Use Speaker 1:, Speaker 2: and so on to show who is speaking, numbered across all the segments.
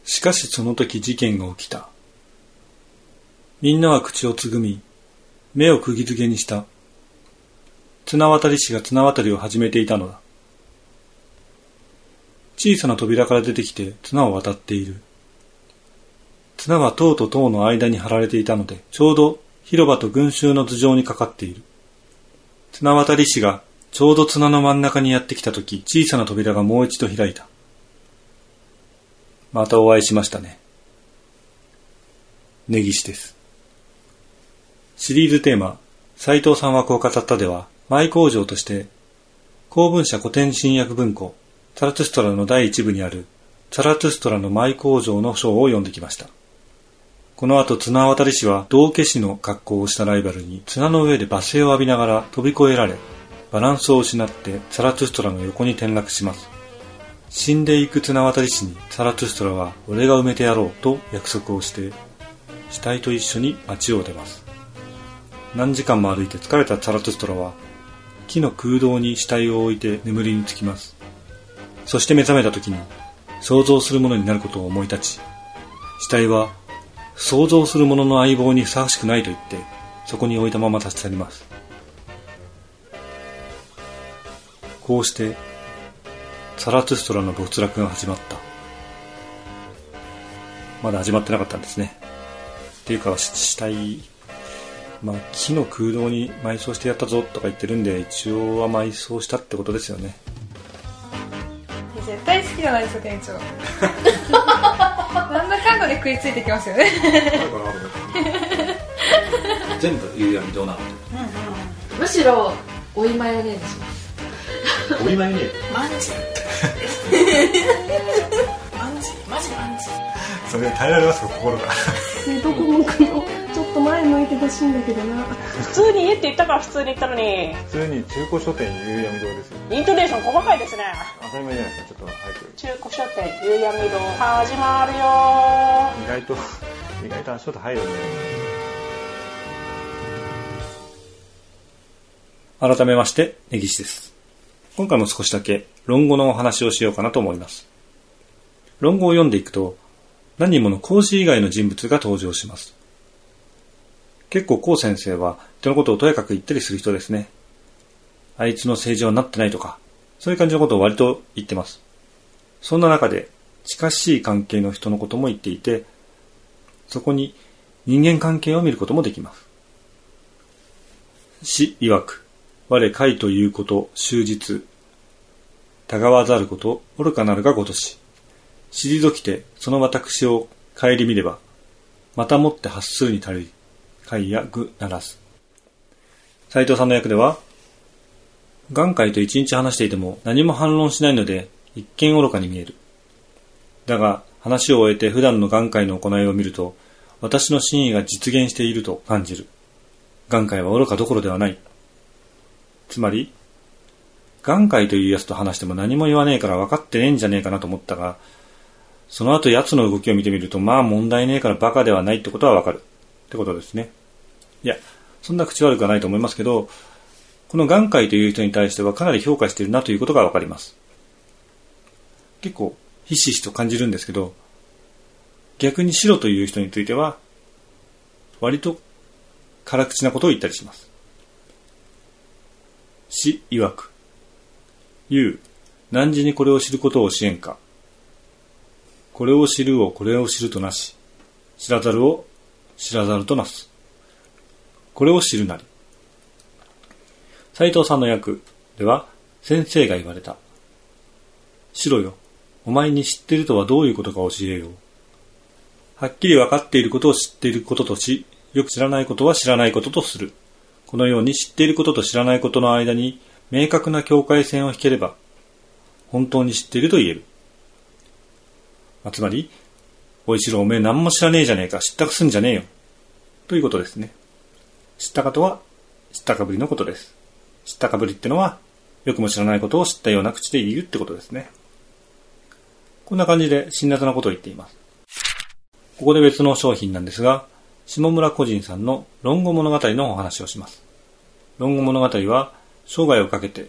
Speaker 1: しかしその時事件が起きた。みんなは口をつぐみ、目を釘付けにした。綱渡り師が綱渡りを始めていたのだ。小さな扉から出てきて綱を渡っている。綱は塔と塔の間に張られていたので、ちょうど広場と群衆の頭上にかかっている。綱渡り師がちょうど綱の真ん中にやってきたとき、小さな扉がもう一度開いた。またお会いしましたね。根岸です。シリーズテーマ、斉藤さんはこう語ったでは、マイ工場として、公文社古典新訳文庫、ザラトゥストラの第一部にある、ザラトゥストラのマイ工場の章を読んできました。この後、綱渡り師は道化師の格好をしたライバルに綱の上で罵声を浴びながら飛び越えられ、バランスを失ってザラトゥストラの横に転落します。死んでいく綱渡り師にザラトゥストラは俺が埋めてやろうと約束をして、死体と一緒に街を出ます。何時間も歩いて疲れたザラトゥストラは木の空洞に死体を置いて眠りにつきます。そして目覚めた時に想像するものになることを思い立ち、死体は想像するものの相棒にふさわしくないと言ってそこに置いたまま立ち去ります。こうしてザラトゥストラの没落が始まった。まだ始まってなかったんですね。っていうか死体、木の空洞に埋葬してやったぞとか言ってるんで、一応は埋葬したってことですよね。
Speaker 2: 絶対好きじゃないですよ、店長。なんだかんだで食いついてきますよね。
Speaker 1: 全部夕闇どうなの？
Speaker 3: むしろ追いマヨネーズします。
Speaker 1: 追いマヨネーズ？
Speaker 2: マンジマジ
Speaker 1: それ耐えられますか、心が。
Speaker 4: どこ向くの？ちょっと前向いてほしいんだけどな。
Speaker 5: 普通に家って言ったから普通に言ったのに。
Speaker 1: 普通に中古書店夕闇堂ですよ。
Speaker 5: イントネーション細かいですね。
Speaker 1: 当たり前じゃないですか。ちょっと早く。
Speaker 5: 中古書店夕闇堂始まるよ。
Speaker 1: 意外と足音入るね。改めまして根岸です。今回も少しだけ論語のお話をしようかなと思います。論語を読んでいくと何人もの孔子以外の人物が登場します。結構孔先生は人のことをとやかく言ったりする人ですね。あいつの政治はなってないとか、そういう感じのことを割と言ってます。そんな中で近しい関係の人のことも言っていて、そこに人間関係を見ることもできます。詩曰く、我快ということ終日、たがわざること愚かなるがごとし、退きてその私を顧みれば、またもって発するに足り、快や愚ならず。斉藤さんの役では、眼界と一日話していても何も反論しないので一見愚かに見える。だが話を終えて普段の眼界の行いを見ると、私の真意が実現していると感じる。眼界は愚かどころではない。つまり、眼界というやつと話しても何も言わねえから分かってねえんじゃねえかなと思ったが、その後奴の動きを見てみると、問題ねえからバカではないってことは分かる。ってことですね。いや、そんな口悪くはないと思いますけど、この眼界という人に対してはかなり評価しているなということが分かります。結構、ひしひしと感じるんですけど、逆に白という人については、割と辛口なことを言ったりします。詩曰く、言う、汝にこれを知ることを教えんか。これを知るをこれを知るとなし、知らざるを知らざるとなす。これを知るなり。斉藤さんの役では、先生が言われた。しろよ、お前に知っているとはどういうことか教えよう。はっきり分かっていることを知っていることとし、よく知らないことは知らないこととする。このように知っていることと知らないことの間に明確な境界線を引ければ、本当に知っていると言える。つまり、おいしろおめえ何も知らねえじゃねえか、知ったくすんじゃねえよ。ということですね。知ったかとは、知ったかぶりのことです。知ったかぶりってのは、よくも知らないことを知ったような口で言うってことですね。こんな感じで辛辣なことを言っています。ここで別の商品なんですが、下村個人さんの論語物語のお話をします。論語物語は、生涯をかけて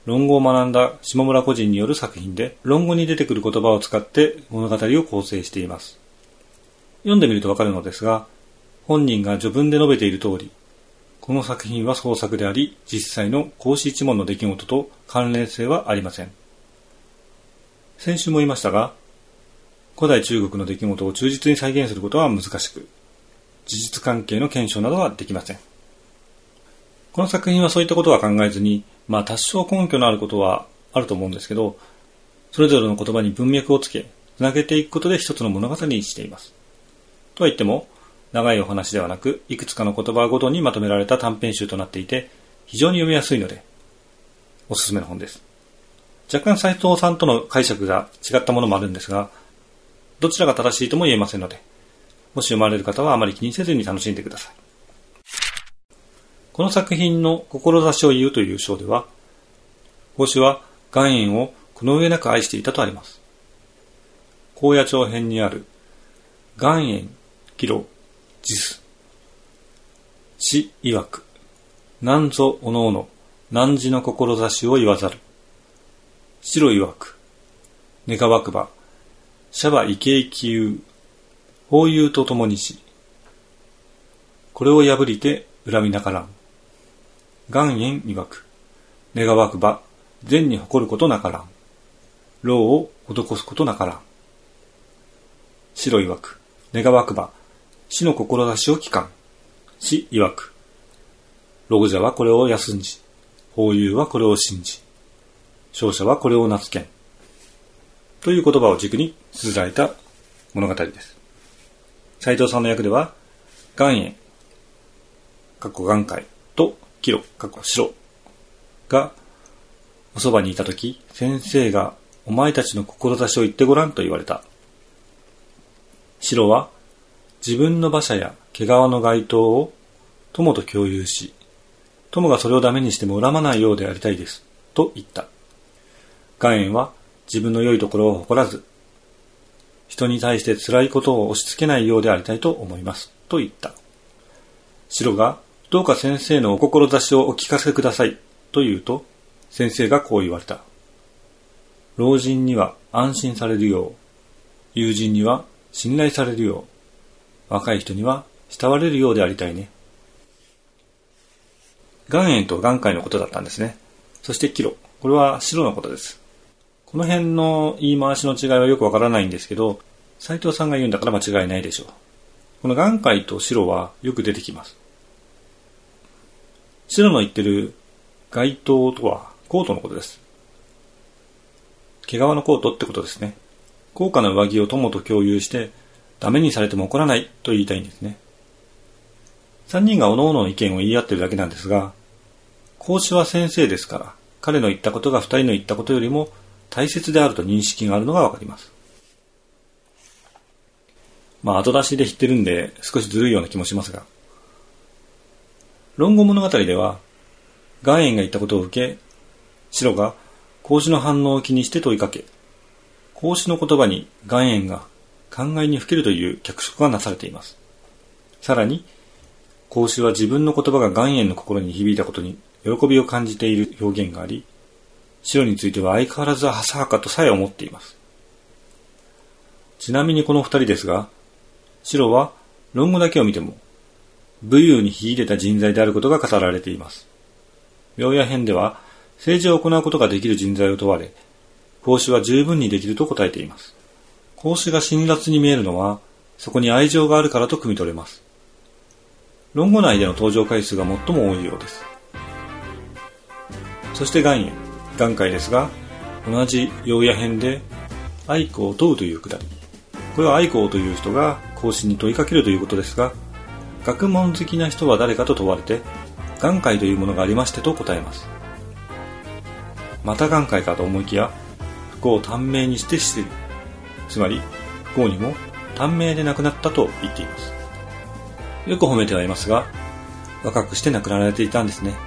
Speaker 1: 論語を学んだ下村個人による作品で、論語に出てくる言葉を使って物語を構成しています。読んでみるとわかるのですが、本人が序文で述べている通り、この作品は創作であり、実際の孔子一門の出来事と関連性はありません。先週も言いましたが、古代中国の出来事を忠実に再現することは難しく、事実関係の検証などはできません。この作品はそういったことは考えずに、多少根拠のあることはあると思うんですけど、それぞれの言葉に文脈をつけ、つなげていくことで一つの物語にしています。とは言っても、長いお話ではなく、いくつかの言葉ごとにまとめられた短編集となっていて、非常に読みやすいので、おすすめの本です。若干斉藤さんとの解釈が違ったものもあるんですが、どちらが正しいとも言えませんので、もし読まれる方はあまり気にせずに楽しんでください。この作品の志を言うという章では、孔子は岩塩をこの上なく愛していたとあります。高野長編にある岩塩帰路実子曰く、なんぞおのおの汝の志を言わざる。白曰く、願わくば社はイケイキ言う法友と共にし、これを破りて恨みなからん。岩塩曰く、願わくば善に誇ることなからん。労を施すことなからん。白曰く、願わくば死の志を聞かん。死曰く、老者はこれを休んじ、法友はこれを信じ、勝者はこれを名付けん。という言葉を軸に綴られた物語です。斉藤さんの役では、岩塩、岩海と帰路、白がおそばにいたとき、先生がお前たちの志を言ってごらんと言われた。白は自分の馬車や毛皮の街灯を友と共有し、友がそれをダメにしても恨まないようでありたいですと言った。岩塩は自分の良いところを誇らず、人に対して辛いことを押し付けないようでありたいと思いますと言った。白がどうか先生のお志をお聞かせくださいと言うと、先生がこう言われた。老人には安心されるよう、友人には信頼されるよう、若い人には慕われるようでありたいね。岩塩と岩海のことだったんですね。そして帰路、これは白のことです。この辺の言い回しの違いはよくわからないんですけど、斉藤さんが言うんだから間違いないでしょう。この岩海と白はよく出てきます。白の言ってる街灯とはコートのことです。毛皮のコートってことですね。高価な上着を友と共有してダメにされても怒らないと言いたいんですね。三人が各々の意見を言い合ってるだけなんですが、孔子は先生ですから、彼の言ったことが二人の言ったことよりも大切であると認識があるのがわかります。後出しで言ってるんで少しずるいような気もしますが、論語物語では、岩塩が言ったことを受け、白が孔子の反応を気にして問いかけ、孔子の言葉に岩塩が考えにふけるという脚色がなされています。さらに、孔子は自分の言葉が岩塩の心に響いたことに喜びを感じている表現があり、白については相変わらず浅はかとさえ思っています。ちなみにこの二人ですが、白は論語だけを見ても、武勇に秀でた人材であることが語られています。名野編では、政治を行うことができる人材を問われ、孔子は十分にできると答えています。孔子が辛辣に見えるのは、そこに愛情があるからと汲み取れます。論語内での登場回数が最も多いようです。そして岩塩、岩海ですが、同じ名野編で愛子を問うというくだり。これは愛子という人が孔子に問いかけるということですが、学問好きな人は誰かと問われて、岩海というものがありましてと答えます。また岩海かと思いきや、不幸を短命にして死する。つまり、不幸にも短命で亡くなったと言っています。よく褒めてはいますが、若くして亡くなられていたんですね。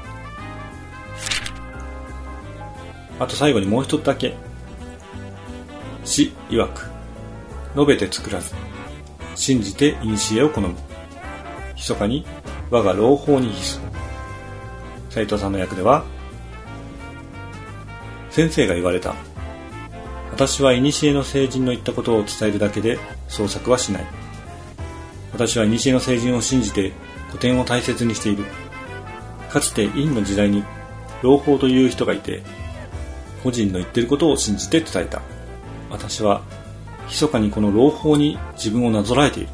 Speaker 1: あと最後にもう一つだけ。子曰く、述べて作らず、信じて古を好む。密かに我が朗報に秘す。斉藤さんの役では、 先生が言われた。私は古の聖人の言ったことを伝えるだけで創作はしない。私は古の聖人を信じて古典を大切にしている。かつて殷の時代に老法という人がいて、個人の言っていることを信じて伝えた。私は密かにこの老法に自分をなぞらえている。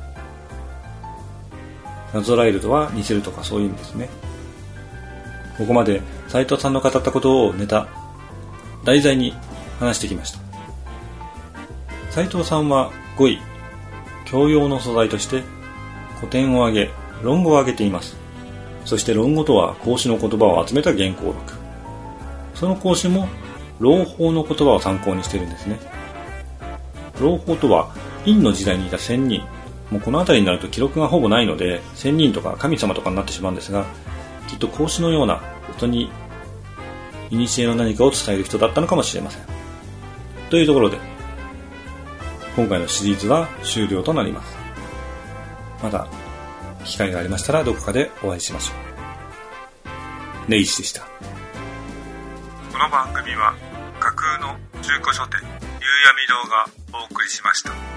Speaker 1: なぞらえるとは似せるとかそういう意味ですね。ここまで斉藤さんの語ったことをネタ、題材に話してきました。斉藤さんは語彙、教養の素材として古典を挙げ、論語を挙げています。そして論語とは孔子の言葉を集めた原稿録。その孔子も老法の言葉を参考にしているんですね。老法とは殷の時代にいた仙人。もうこの辺りになると記録がほぼないので仙人とか神様とかになってしまうんですが、きっと孔子のような人に古の何かを伝える人だったのかもしれません。というところで今回のシリーズは終了となります。また機会がありましたらどこかでお会いしましょう。根岸でした。この番組は架空の中古書店夕闇堂がお送りしました。